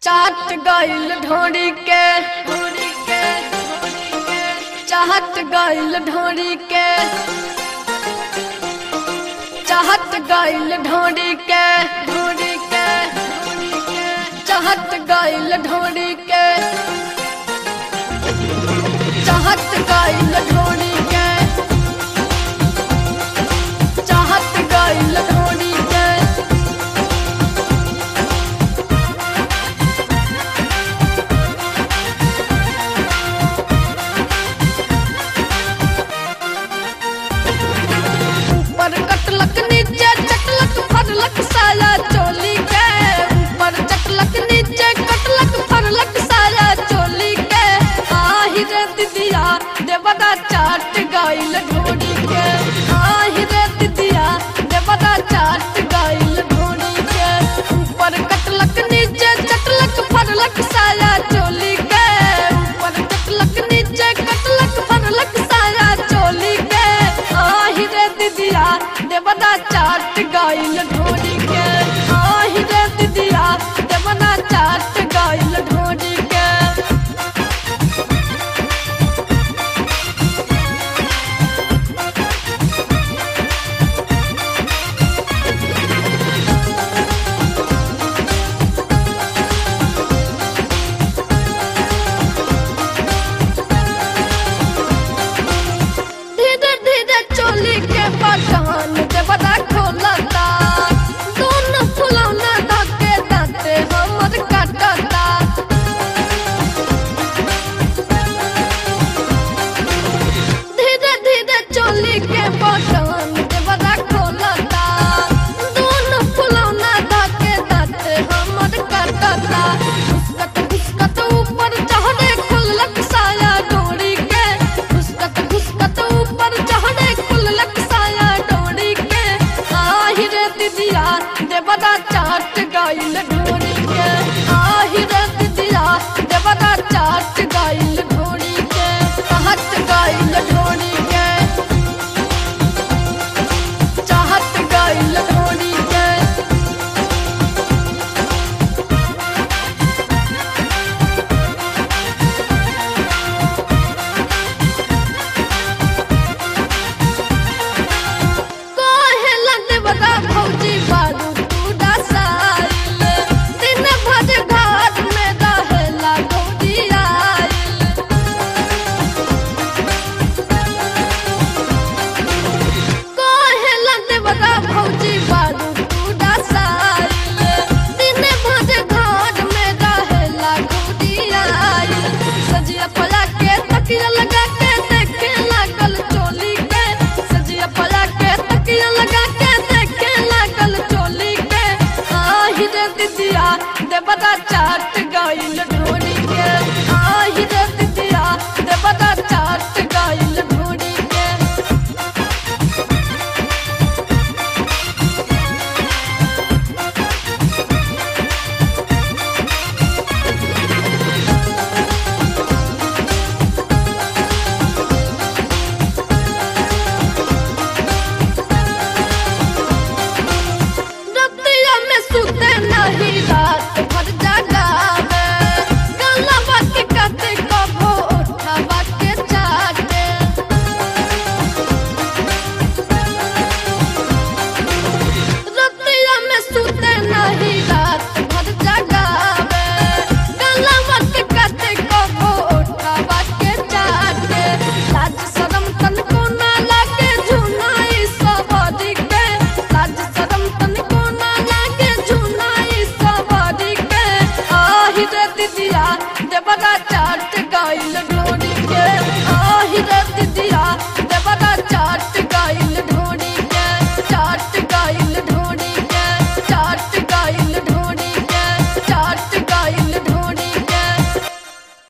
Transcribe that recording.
चाहत गइल ढोरी के चाहत गइल ढोरी के चाहत गइल ढोरी के चाहत गइल ढोरी के चाहत गइल ढोरी के चाहत गइल ढोरी के ऊपर कटलक नीचे चटलक फरलक साया चोली के ऊपर चटलक नीचे कटलक फरलक साया चोली के आहि रे दिदिया देवदा चाट गइल ढोरी के आहि रे दिदिया देवदा चाट गइल ढोरी के ऊपर कटलक नीचे चटलक फरलक साया चोली के ऊपर चटलक नीचे कटलक फरलक साया चोली के आहि रे दिदिया देवदा चाट गइल ढोरी के आहि रे दिदिया देवदा चाट गइल ढोरी के धीरे धीरे चोली के बटन देवदा खोलता दोनों फुलौना धके दांते हमर काटता धीरे धीरे चोली के बटन देवदा खोलता दोनों फुलौना धके दांते हमर काटता घुसकत घुसकत ऊपर चढ़े खुललक साया डोरी के घुसकत घुसकत ऊपर चढ़े खुललक साया डोरी के आहि रे दिदिया देवदा चाट गइल ढोरी के आहि रे दिदिया देवदा चाट गइल ढोरी के चाहत गइल ढोरी के चाहत गइल ढोरी के कहेला देवदा भौजी बारू तू डसाइल दिन भर घाट में रहेला भौजी आइल कहेला देवदा भौजी बारू तू डसाइल दिन भर घाट में रहेला भौजी आइल सजिया पला के तकिया लगा के देखे लागल चोली के सजिया पला के तकिया लगा के देखे लागल चोली के आहि रे दिदिया देवदा चाट गइल ढोरी के आहि रे दिदिया देवदा चाट गइल ढोरी के रतिया में सुते नहीं रात भर जगावे गलवा के काटे कबो उठावा के चाटे रतिया में सुते नहीं रात भर जगावे गलवा के काटे कबो उठावा के चाटे लाज शरम तनको ना लागे झुनाई सवारी के लाज शरम तनको ना लागे झुनाई सवारी के आहि रे दिदिया देवदा